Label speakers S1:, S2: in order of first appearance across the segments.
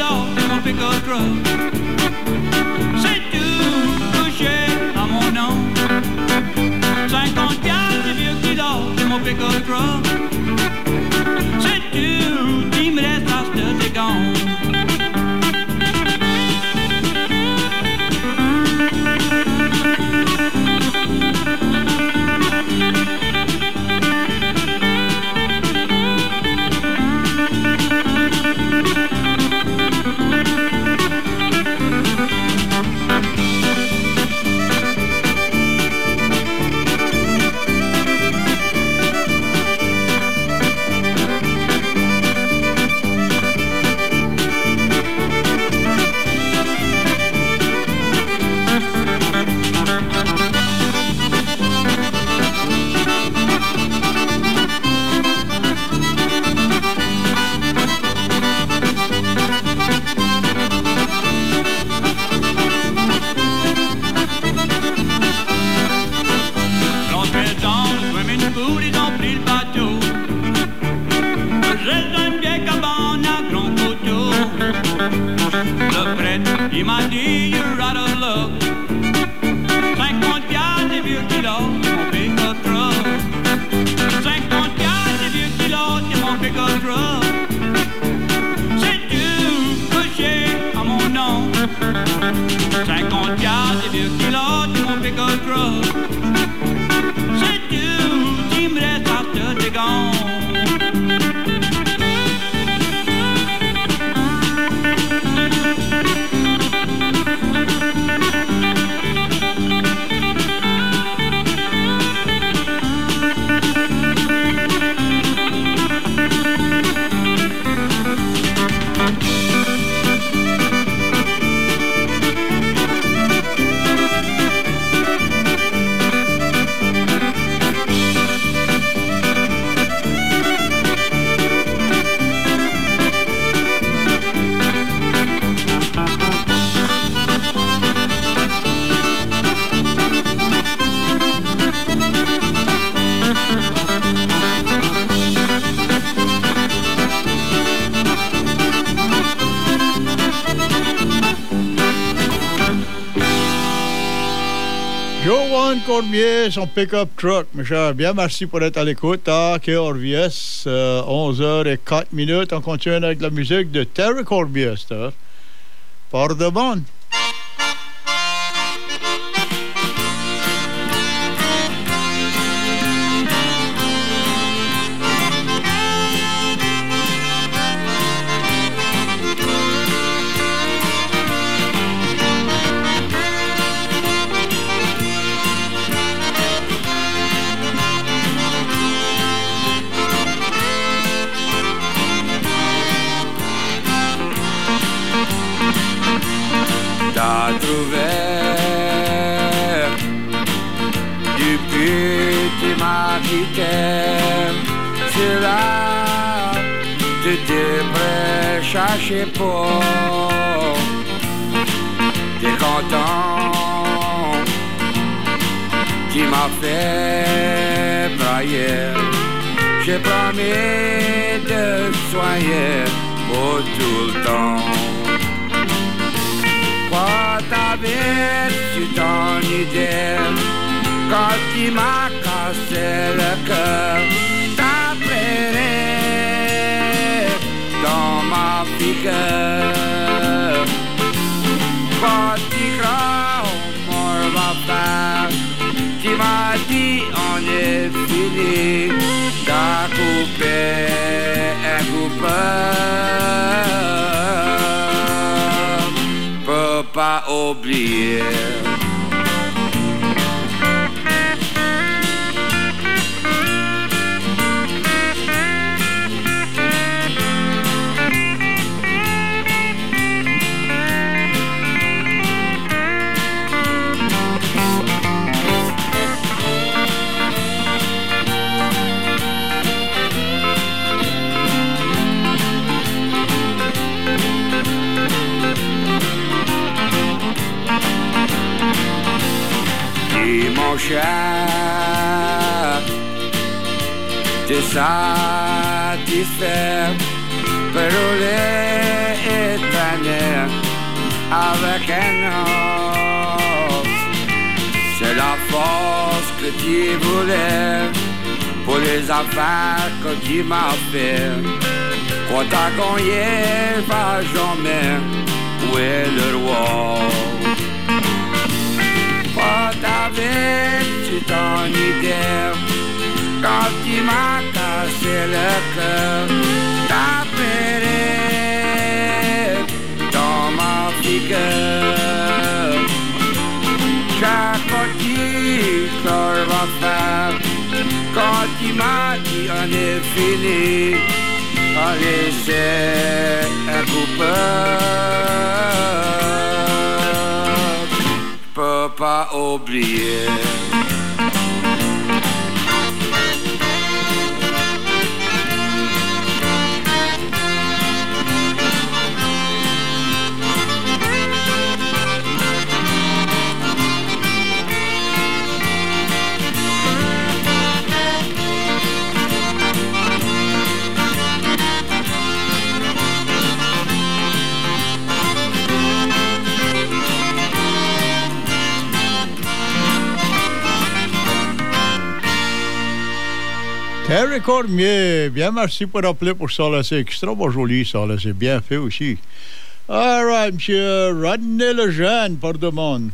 S1: l'or, c'est mon pick-up truck. C'est tout touché à mon nom. 50 piastres, c'est vieux qui l'or, c'est mon pick-up truck. C'est tout qui me reste à ce gone. Il m'a dit you're out of luck. 50 piastres, c'est vieux kilos, c'est mon pick-up truck. 50 piastres, c'est vieux kilos, c'est mon pick-up truck. C'est tout couché à mon nom. 50 piastres, c'est vieux kilos, c'est mon pick-up truck. C'est tout qui me reste à ce dégon.
S2: Cormier, son pick-up truck, mes chers. Bien, merci pour être à l'écoute. À KRVS, 11h04. On continue avec la musique de Terry Cormier, par demande.
S3: T'as trouvé du petit maquitaine, c'est là, tu devrais chercher pour, t'es content, tu m'as fait brailler, j'ai promis de soigner pour tout le temps. Quoi t'avais su ton idée quand tu m'as cassé le cœur? T'as plairé dans ma figure. Quand tu crois au mort va faire, tu m'as dit on est fini. T'as coupé un coupeur. Pas oublier. Mon cher, t'es satisfait, per rouler et traîner avec un os. C'est la force que tu voulais pour les affaires que tu m'as fait. Quand t'as gagné, va jamais, où est le roi? Pas t'avais-tu ton idée quand tu m'as cassé le cœur? T'as pleuré dans ma figure. Chaque petit cœur va faire quand tu m'as dit on est fini. Allez, c'est un coupeur. Peux pas oublier.
S2: Terry Cormier, bien merci pour rappeler pour ça, là, c'est extrêmement joli, ça, là, c'est bien fait aussi. All right, monsieur Rodney Lejeune, pour demande.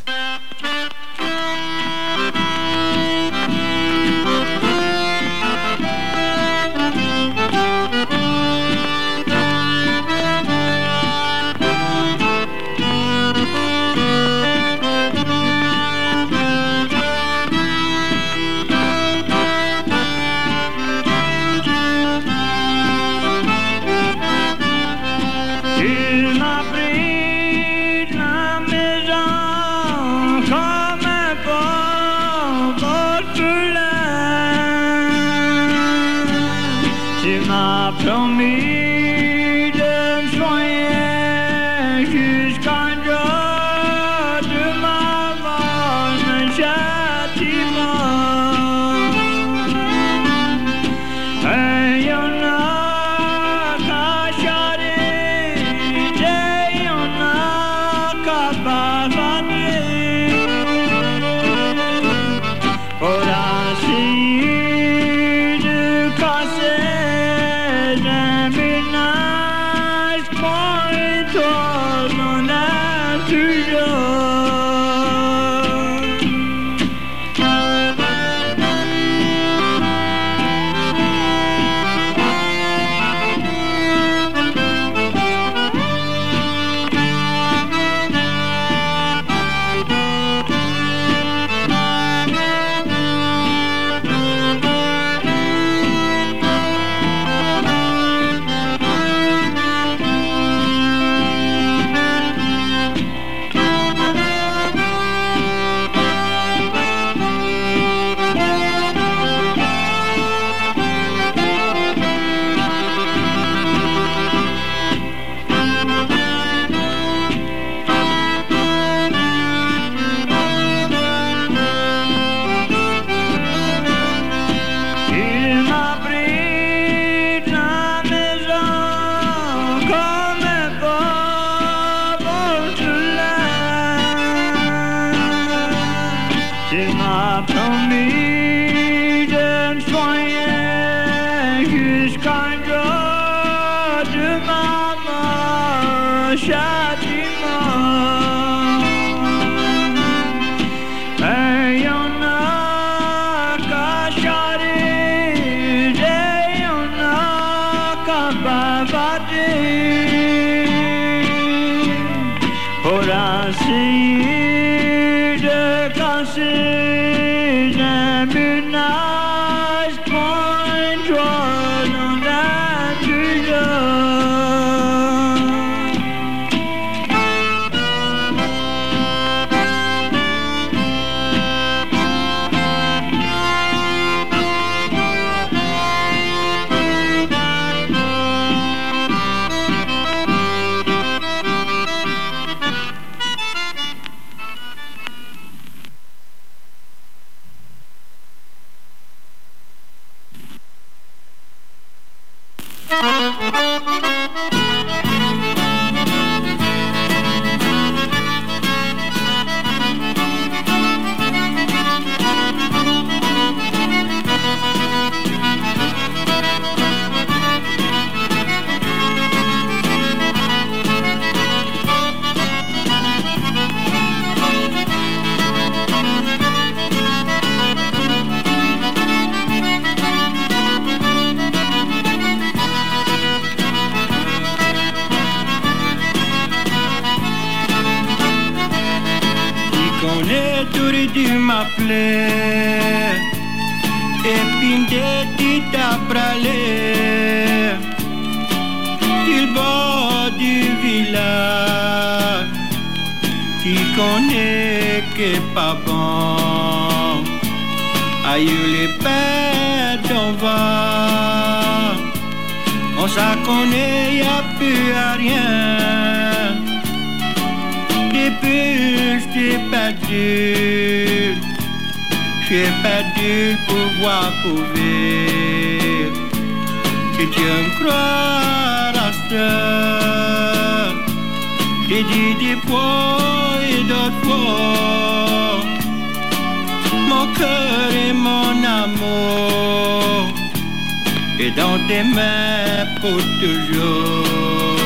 S4: connais, t'aurais dû m'appeler. Et puis m'détit à praler. Il bord du village, tu connais que pas bon. Aïe les pères d'en bas, on s'en connaît, y a plus à rien. Depuis j't'ai perdu le pouvoir courir. Si tu me crois à ça, j'ai dit des fois et d'autres fois, mon cœur et mon amour est dans tes mains pour toujours.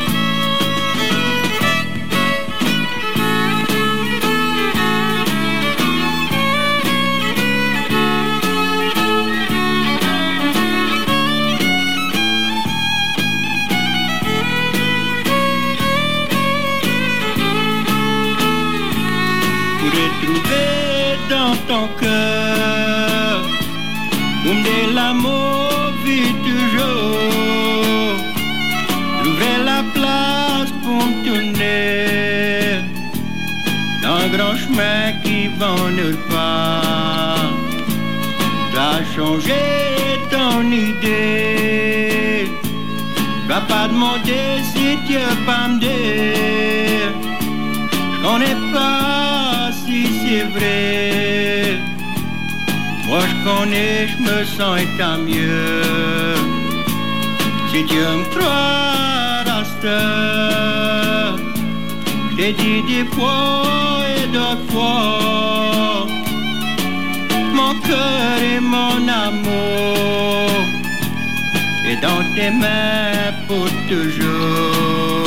S4: Dans ton cœur, où de l'amour vit toujours, trouver la place pour me tourner dans un grand chemin qui va nulle part. T'as changé ton idée, va pas demander si tu veux pas me dire, j'connais pas si c'est vrai. Moi je connais, je me sens et tant mieux. Si Dieu me croit à ça, je t'ai dit des fois et d'autres fois, mon cœur et mon amour est dans tes mains pour toujours.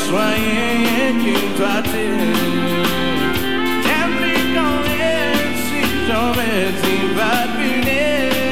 S3: soigner qu'une traité. J'aime les connaître si j'aurais dit va punir.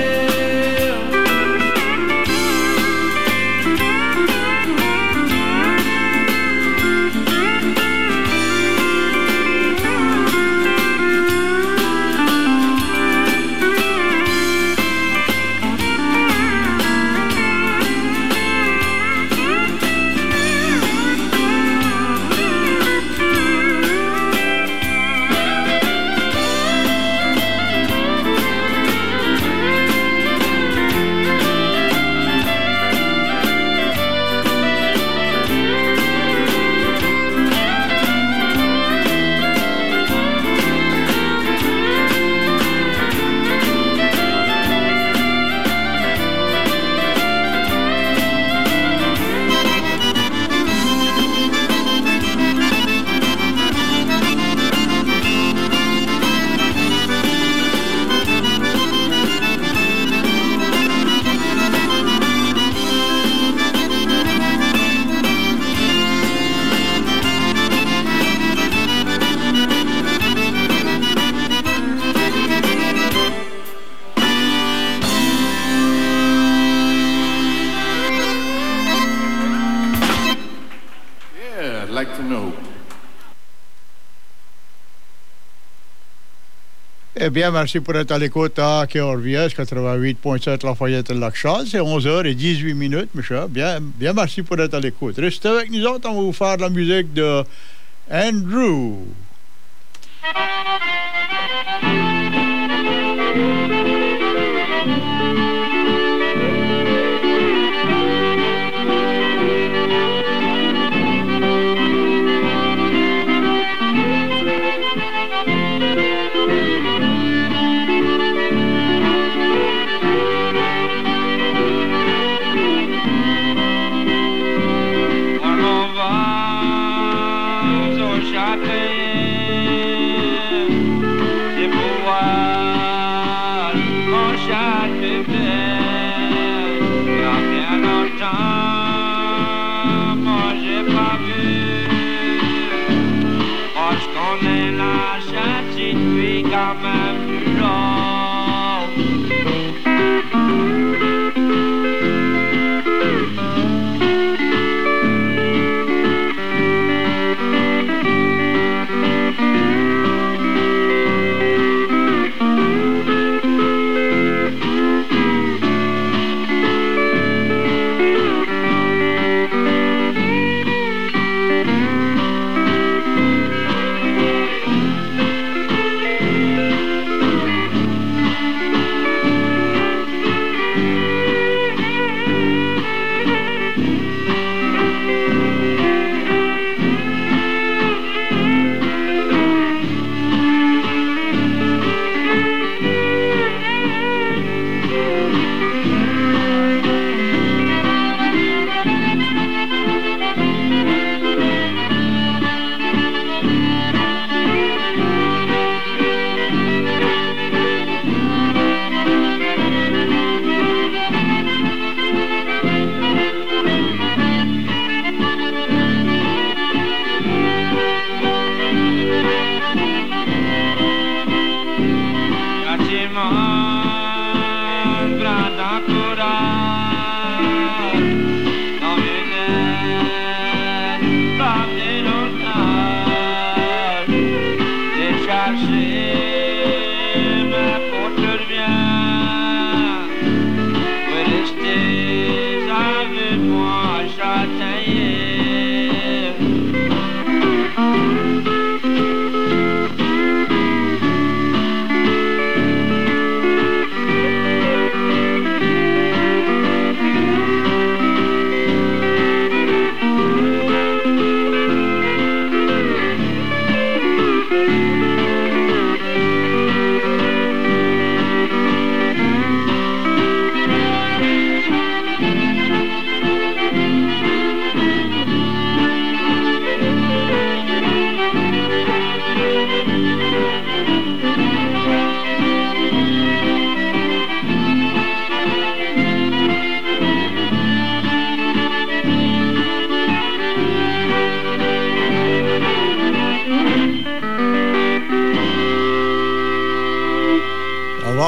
S2: Eh bien, merci pour être à l'écoute à KRVS 88.7 Lafayette-Lac-Charles. C'est 11h18, Michel. Bien, merci pour être à l'écoute. Restez avec nous autres, on va vous faire de la musique de Andrew.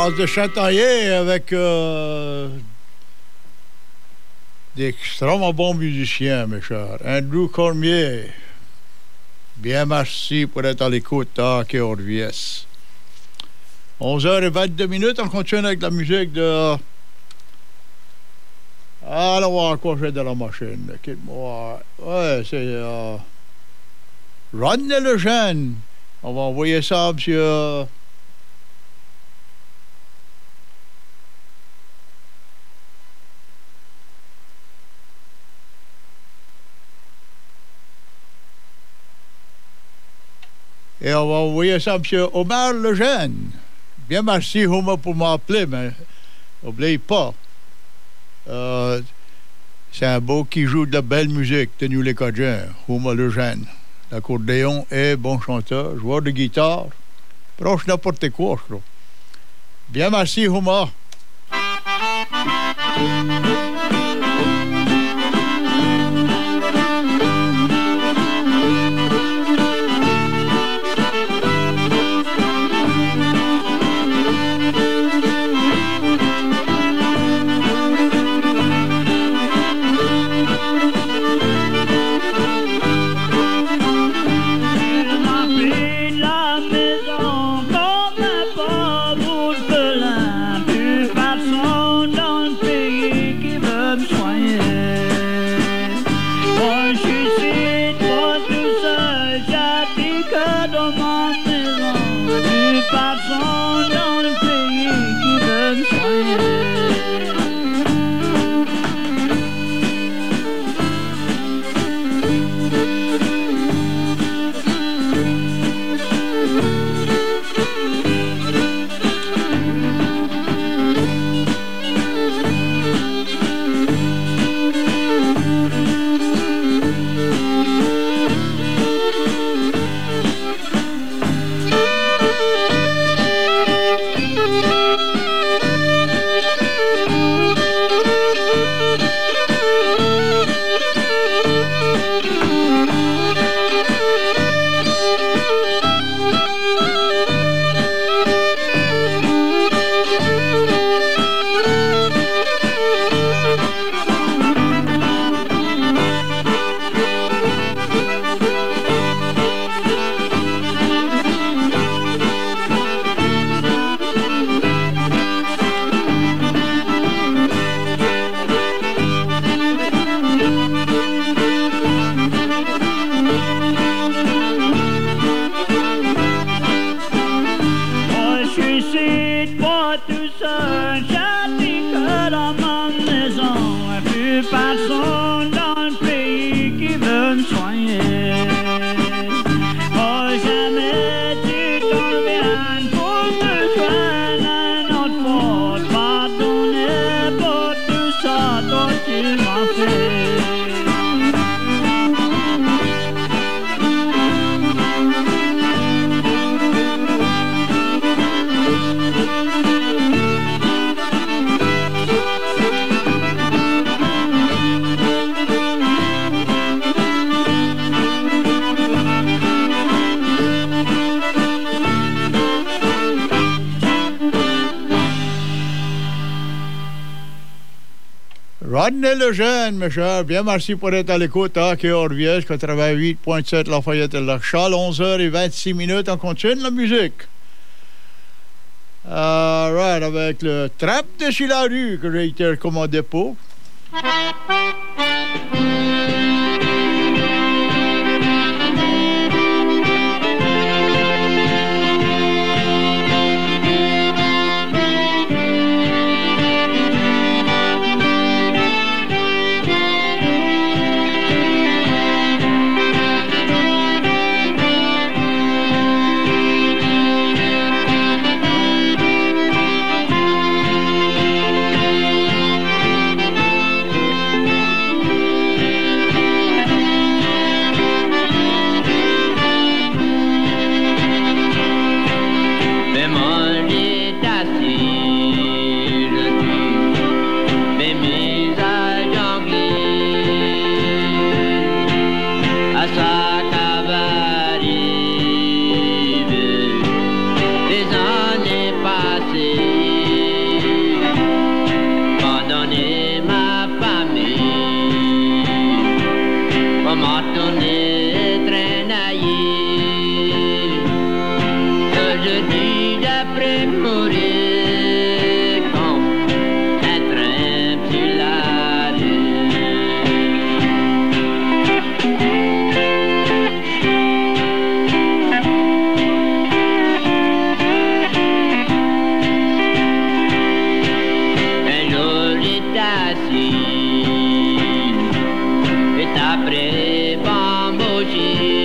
S2: parle de Châtaillé avec d'extrêmement bons musiciens, mes chers. Andrew Cormier. Bien merci pour être à l'écoute à KRVS. 11h22, on continue avec la musique de... Alors, quoi j'ai de la machine? Quitte-moi. Ouais, c'est... Rodney Lejeune. On va envoyer ça à monsieur... Et on va envoyer ça à M. Omar Lejeune. Bien merci, Homer, pour m'appeler, mais n'oubliez pas. C'est un beau qui joue de la belle musique de nous les Cajuns, Homer Lejeune. L'accordéon est bon chanteur, joueur de guitare, proche n'importe quoi, je crois. Bien merci, Homer. Rodney Lejeune, mes chers, bien merci pour être à l'écoute à KRVS 88.7 Lafayette et Lachal, 11h26, on continue la musique. Right, avec le Trap de Chilarue que j'ai été recommandé pour.
S4: Aujourd'hui d'après mourir comme un train sur la rue. Un jour est assis et après bambouché.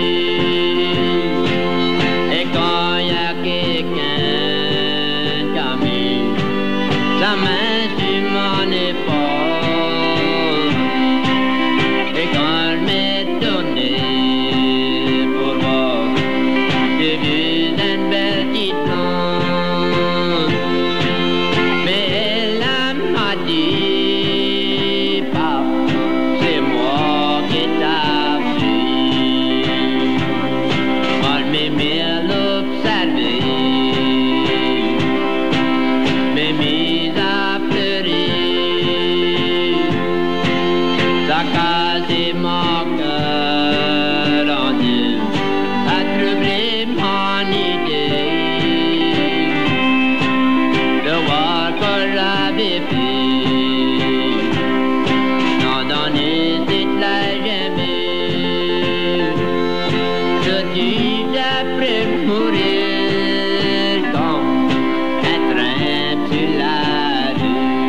S4: Sa main sur mon épaule et quand elle m'est donnée pour voir, j'ai vu une belle petite blonde, mais elle m'a dit, Papa, c'est moi qui t'ai vu. Moi, je m'ai mis à l'observer. Casé mon cœur en deux, a troublé mon idée de voir que j'avais fait, n'en donner cette la jamais. Je dis d'après mourir comme un train sur la rue.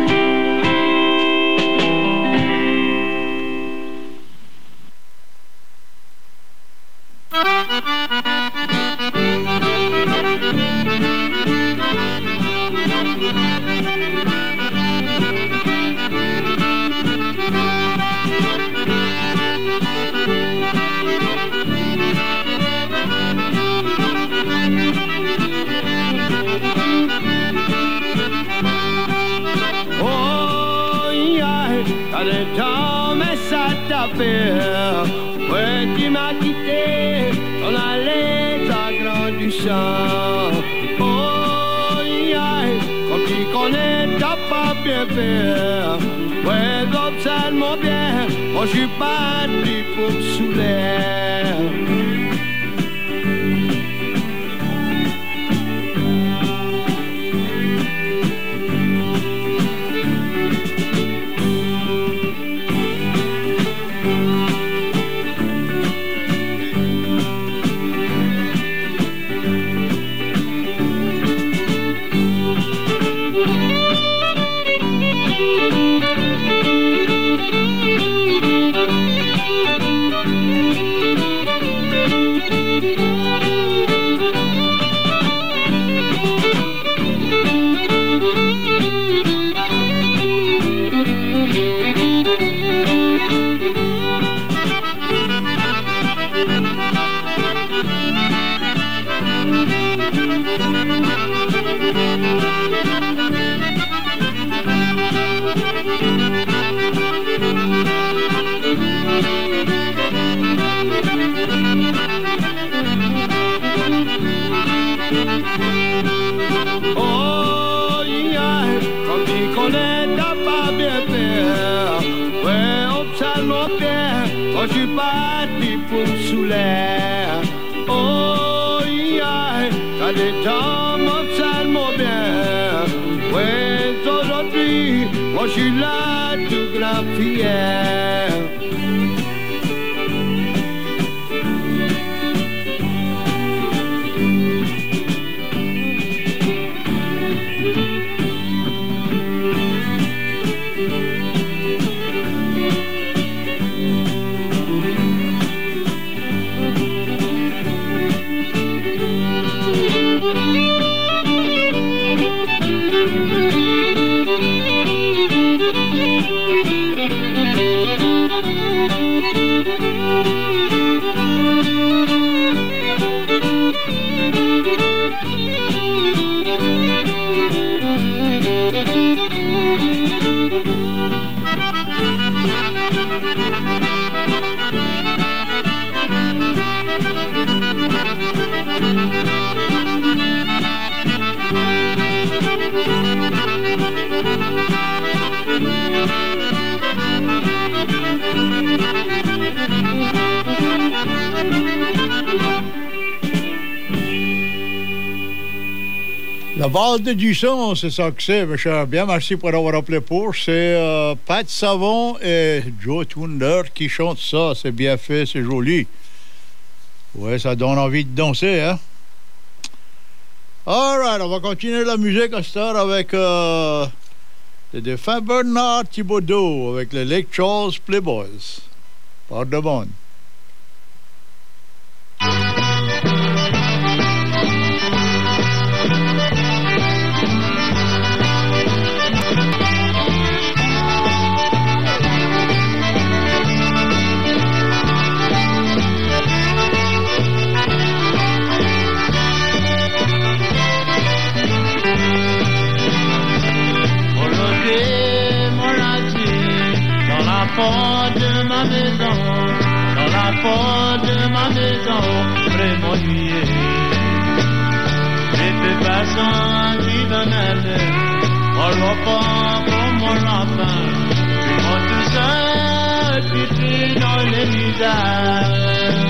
S3: Le temps mais ça t'appelle, ouais tu m'as quitté, on allait agrandissant. Oh yeah, comme tu connais t'as pas bien fait, ouais observe-moi bien, moi je suis pas pris pour saouler. Oh yeah, comme tu connais t'as pas bien fait, ouais observe-moi bien, moi je suis parti pour saouler. Oh yeah, t'as des temps, observe-moi bien, ouais aujourd'hui, moi je suis là tout grand fier.
S2: La base de Dusson, c'est ça que c'est, mes chers. Bien, merci pour avoir appelé pour. C'est Pat Savon et Joe Thunder qui chantent ça. C'est bien fait, c'est joli. Ouais, ça donne envie de danser, hein? All right, on va continuer la musique à cette heure avec le défunt Bernard Thibodeau avec les Lake Charles Playboys. Par de bonne.
S3: De ma maison, dans la porte de ma maison, près mon nuit. Et de façon qui donne on le prend comme mon enfant. Je monte tout seul, pipi dans les visages.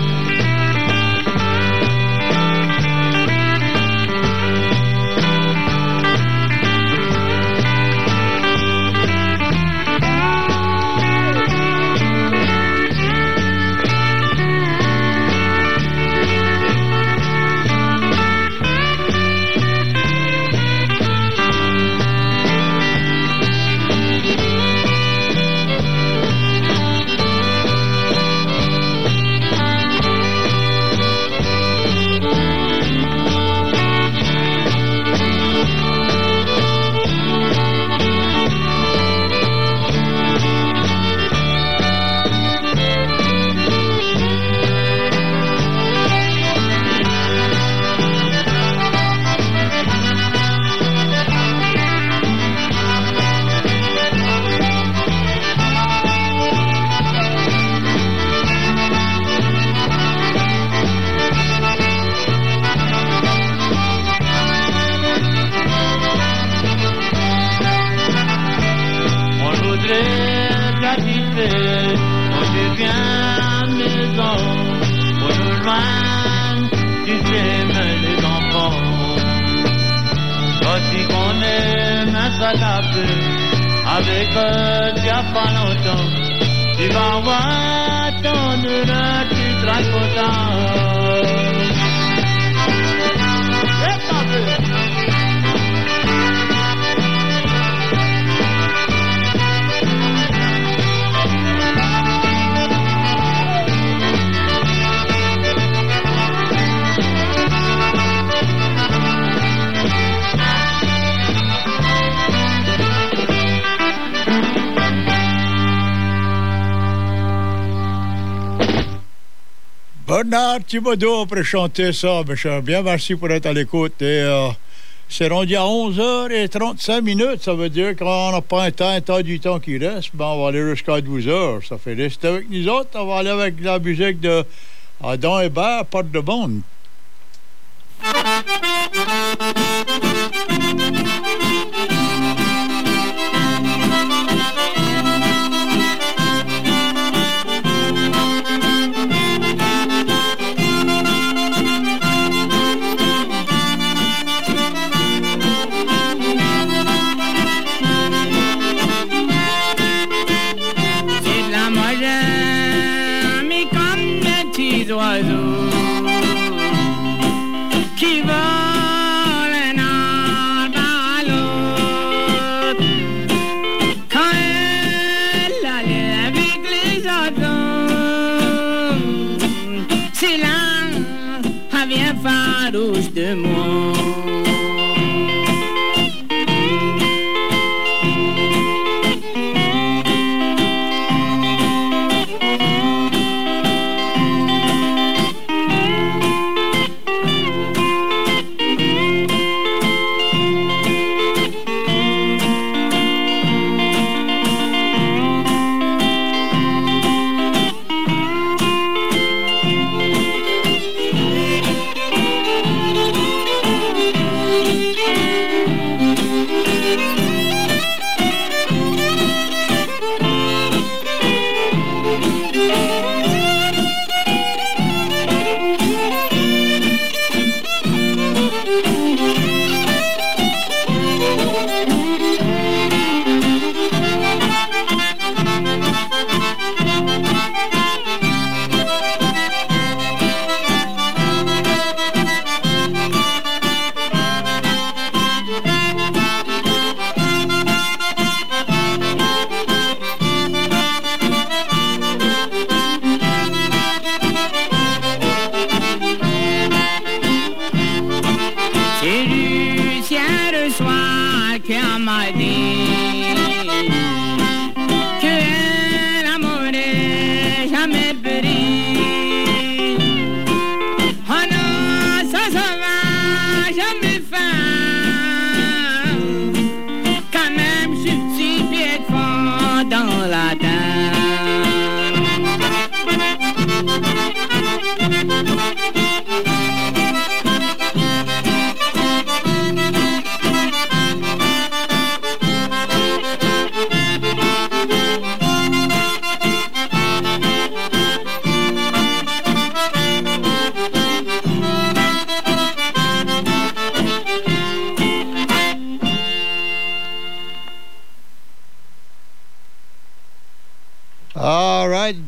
S3: Avec il n'y a pas longtemps, tu vas voir ton heure, tu seras content. C'est pas vrai.
S2: Bernard Thibodeau pour chanter ça, mes chers. Bien, merci pour être à l'écoute. Et c'est rendu à 11h35. Ça veut dire qu'on n'a pas un tas du temps qui reste. Ben, on va aller jusqu'à 12h. Ça fait rester avec nous autres. On va aller avec la musique de Adam Hébert, Porte de Bonne.
S5: Qui volent en ballot quand elle allait avec les autres. C'est là, elle vient farouche de moi.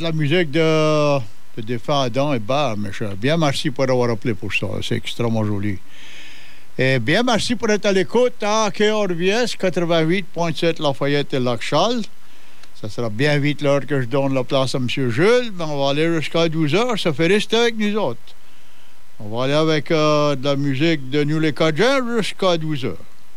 S2: la musique de Défendant et Barre, mes chers. Bien merci pour avoir appelé pour ça. C'est extrêmement joli. Et bien merci pour être à l'écoute à KRVS 88.7 Lafayette et Lac-Charles. Ça sera bien vite l'heure que je donne la place à M. Jules, mais on va aller jusqu'à 12h. Ça fait rester avec nous autres. On va aller avec de la musique de New Les Cajuns jusqu'à 12h.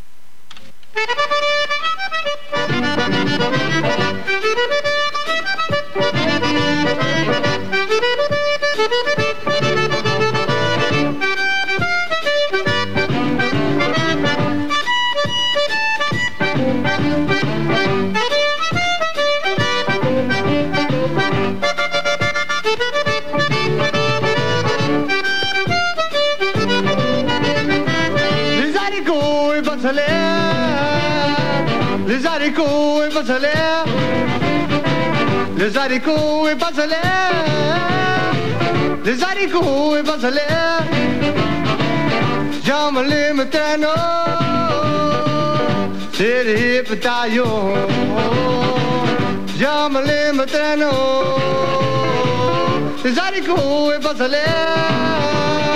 S3: Les haricots et pas salaire, les haricots et pas salaire, les haricots et pas salaire. Jammer les matano, c'est les petaillons. Jammer les matano, les haricots et pas salaire.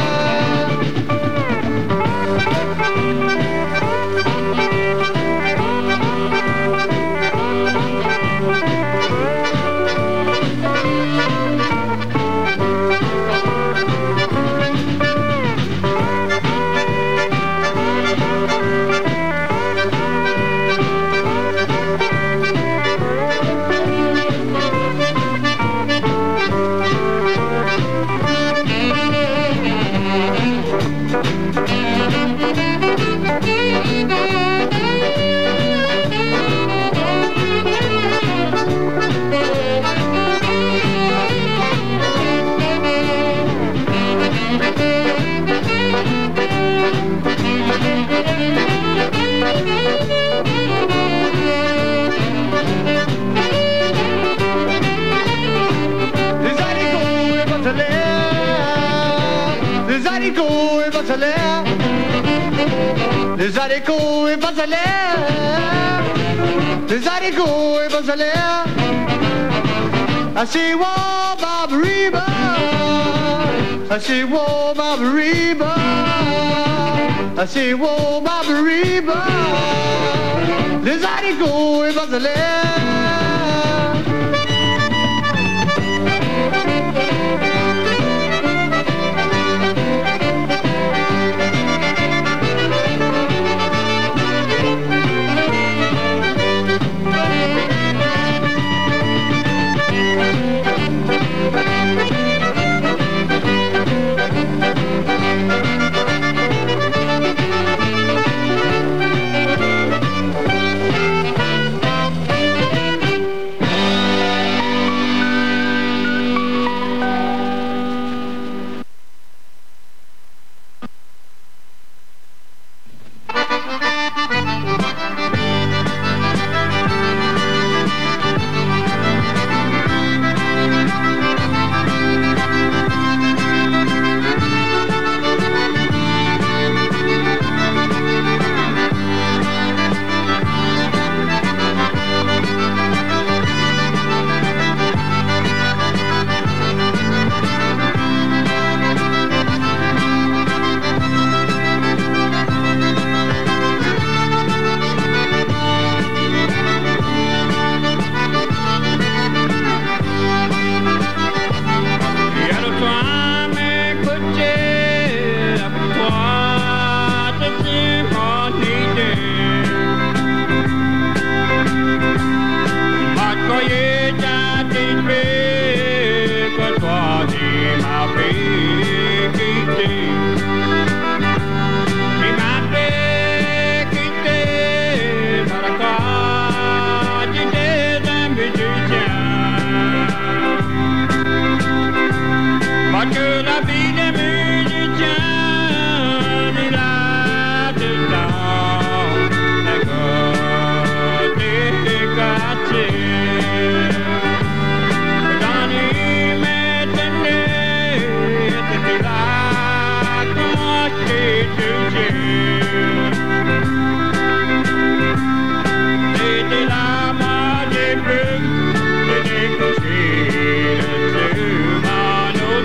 S3: Les haricots et pas salaire, les haricots et pas salaire. I see war Barbariba, I see war Barbariba, I see war Barbariba. Les haricots et pas salaire.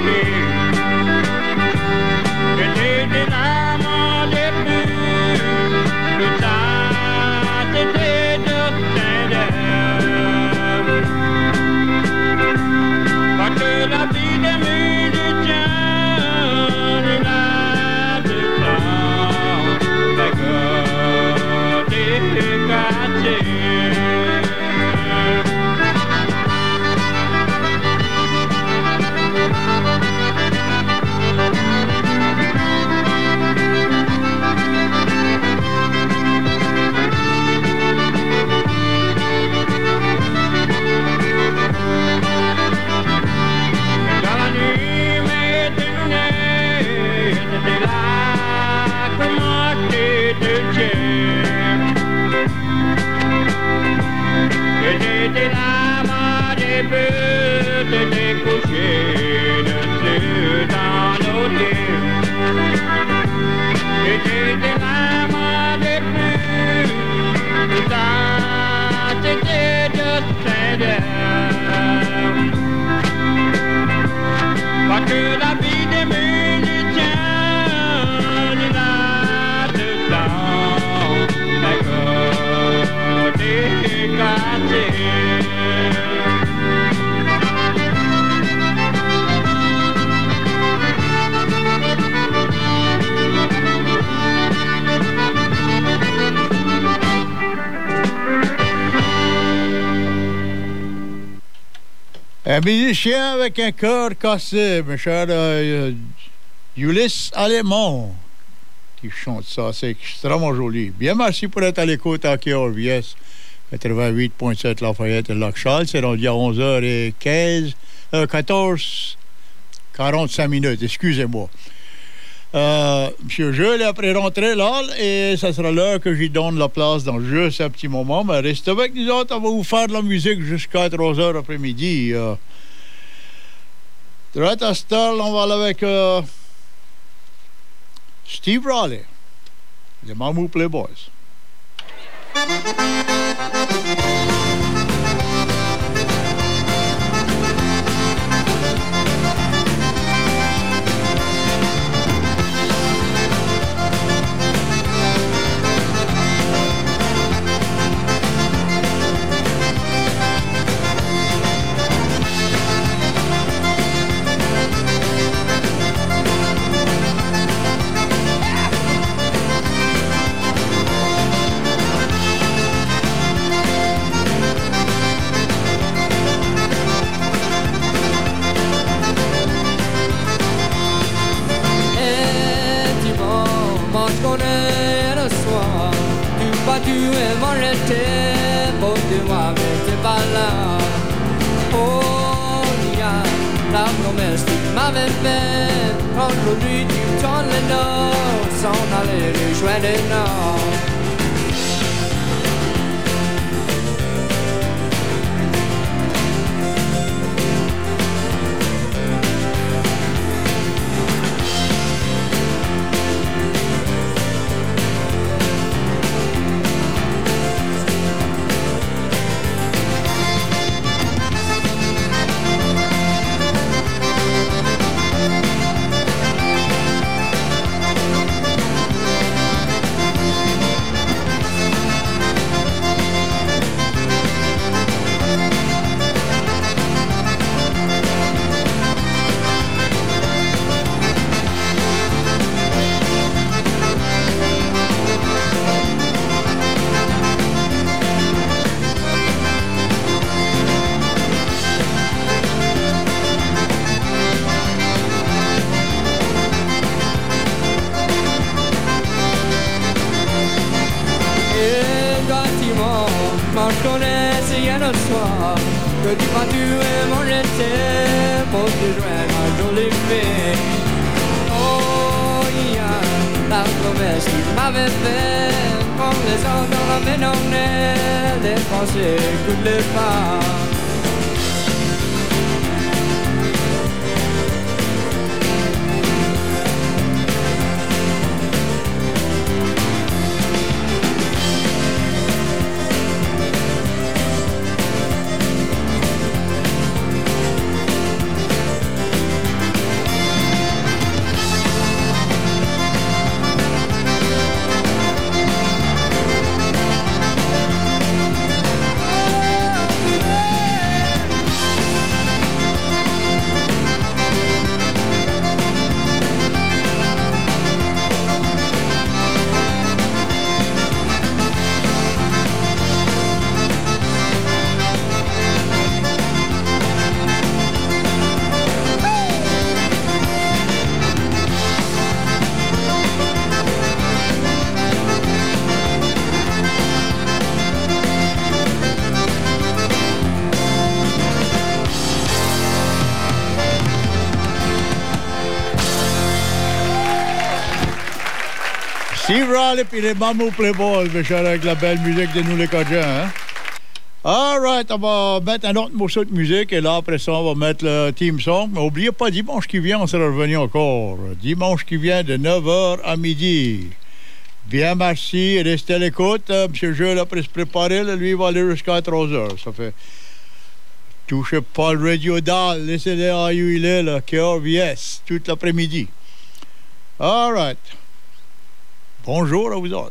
S2: Un musicien avec un cœur cassé, mes chers Ulysse Allemand qui chante ça, c'est extrêmement joli. Bien, merci pour être à l'écoute à KRVS 88.7 Lafayette et Lac-Charles. C'est rendu à 11h15, 14h45 minutes, excusez-moi. Monsieur Jules est après rentré là et ça sera l'heure que j'y donne la place dans juste un petit moment, mais restez avec nous autres, on va vous faire de la musique jusqu'à 3h après-midi. Right à cette heure, on va aller avec Steve Raleigh, les Mamou Playboys.
S6: Aujourd'hui tu tournes le dos sans aller le joint de nord.
S2: Steve Riley puis les Mamou Playboy, mes chers, avec la belle musique de nous les Cajuns, hein? All right, on va mettre un autre morceau de musique et là, après ça, on va mettre le team song. Mais n'oubliez pas, dimanche qui vient, on sera revenu encore. Dimanche qui vient, de 9h à midi. Bien, merci. Restez à l'écoute. M. Jules, après se préparer, là, lui, il va aller jusqu'à 3h. Ça fait... Touchez pas le radio dial. Laissez-le à où il est, là, KRVS, toute l'après-midi. All right. Bonjour à vous autres.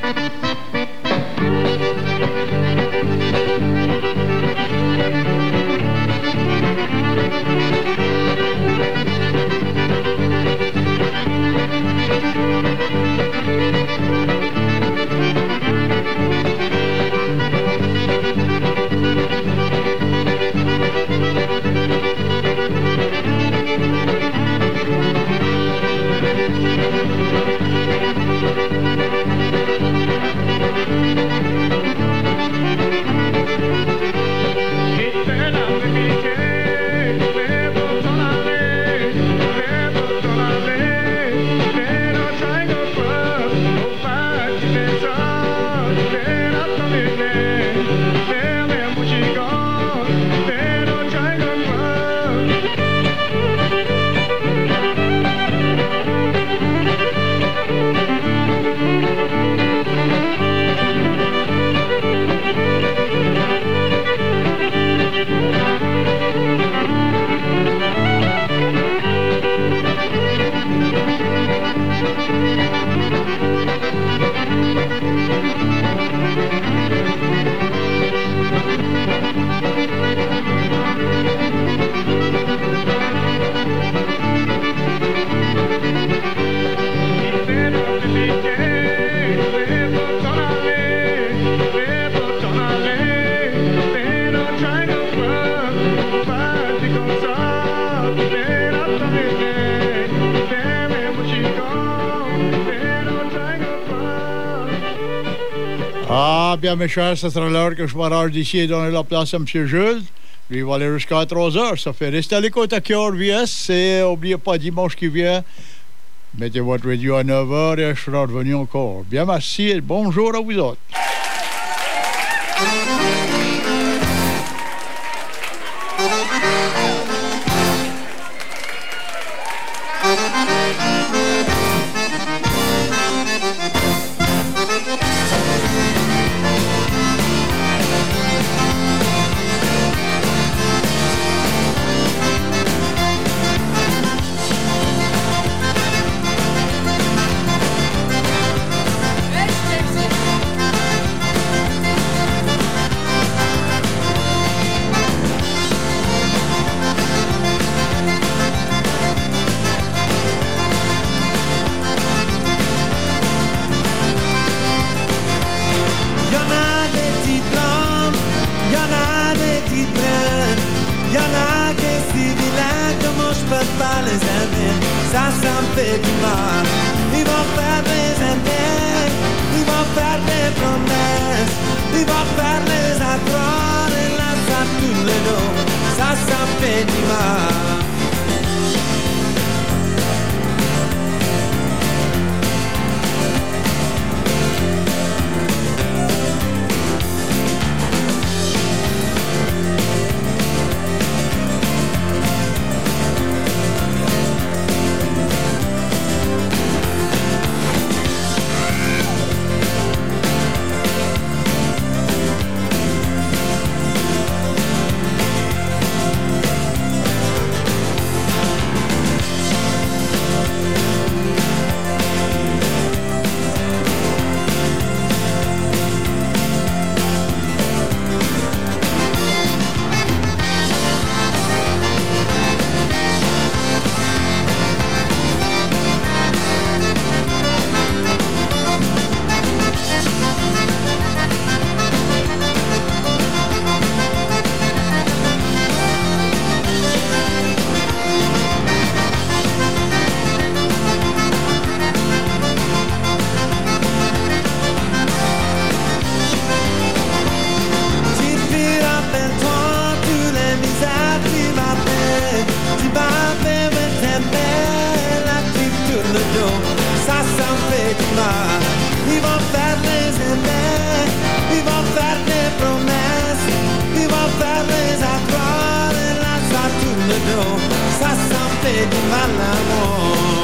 S2: Ah, bien, mes chers, ce sera l'heure que je m'arrange d'ici et donner la place à M. Jules. Lui, il va aller jusqu'à 3h. Ça fait rester à l'écoute à KRVS. Et n'oubliez pas, dimanche qui vient, mettez votre radio à 9h et je serai revenu encore. Bien, merci et bonjour à vous autres.
S7: ça me fait du mal. Ils vont faire les effets, ils vont faire des promesses, ils vont faire les accords, et là ça tourne le dos, ça me fait du mal l'amour.